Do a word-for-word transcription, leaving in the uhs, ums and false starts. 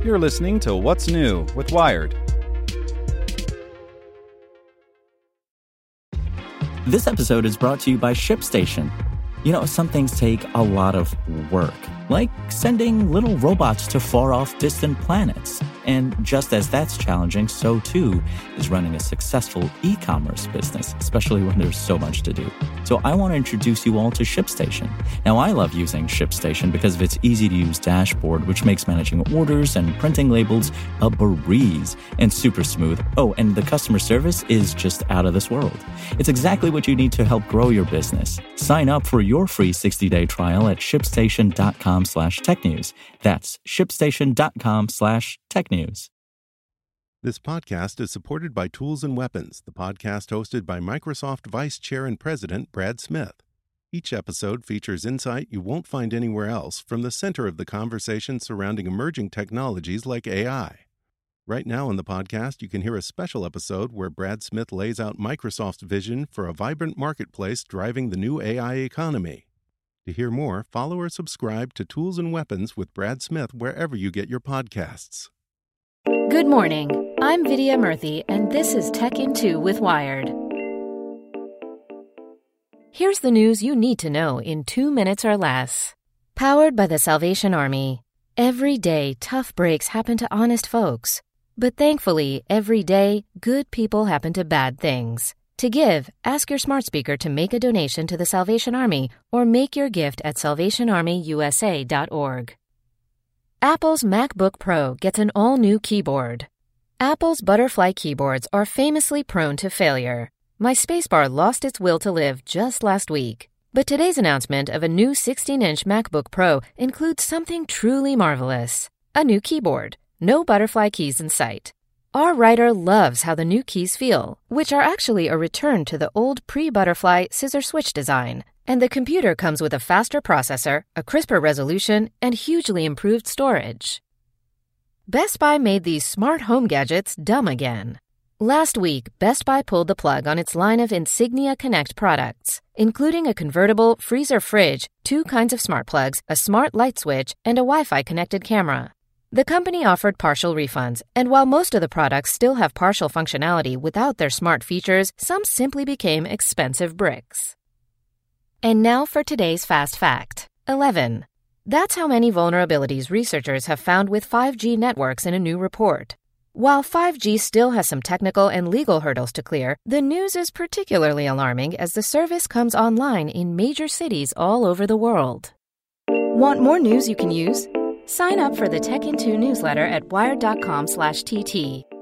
You're listening to What's New with Wired. This episode is brought to you by ShipStation. You know, some things take a lot of work, like sending little robots to far-off distant planets. And just as that's challenging, so too is running a successful e-commerce business, especially when there's so much to do. So I want to introduce you all to ShipStation. Now, I love using ShipStation because of its easy-to-use dashboard, which makes managing orders and printing labels a breeze and super smooth. Oh, and the customer service is just out of this world. It's exactly what you need to help grow your business. Sign up for your free sixty-day trial at shipstation.com slash technews. That's shipstation.com slash technews. This podcast is supported by Tools and Weapons, the podcast hosted by Microsoft Vice Chair and President Brad Smith. Each episode features insight you won't find anywhere else from the center of the conversation surrounding emerging technologies like A I. Right now on the podcast, you can hear a special episode where Brad Smith lays out Microsoft's vision for a vibrant marketplace driving the new A I economy. To hear more, follow or subscribe to Tools and Weapons with Brad Smith wherever you get your podcasts. Good morning. I'm Vidya Murthy, and this is Tech in two with Wired. Here's the news you need to know in two minutes or less. Powered by the Salvation Army. Every day, tough breaks happen to honest folks. But thankfully, every day, good people happen to bad things. To give, ask your smart speaker to make a donation to the Salvation Army or make your gift at salvation army u s a dot org. Apple's MacBook Pro gets an all-new keyboard. Apple's butterfly keyboards are famously prone to failure. My spacebar lost its will to live just last week. But today's announcement of a new sixteen-inch MacBook Pro includes something truly marvelous. A new keyboard. No butterfly keys in sight. Our writer loves how the new keys feel, which are actually a return to the old pre-butterfly scissor switch design. And the computer comes with a faster processor, a crisper resolution, and hugely improved storage. Best Buy made these smart home gadgets dumb again. Last week, Best Buy pulled the plug on its line of Insignia Connect products, including a convertible freezer fridge, two kinds of smart plugs, a smart light switch, and a Wi-Fi connected camera. The company offered partial refunds, and while most of the products still have partial functionality without their smart features, some simply became expensive bricks. And now for today's Fast Fact. eleven. That's how many vulnerabilities researchers have found with five G networks in a new report. While five G still has some technical and legal hurdles to clear, the news is particularly alarming as the service comes online in major cities all over the world. Want more news you can use? Sign up for the Tech in two newsletter at wired.com slash TT.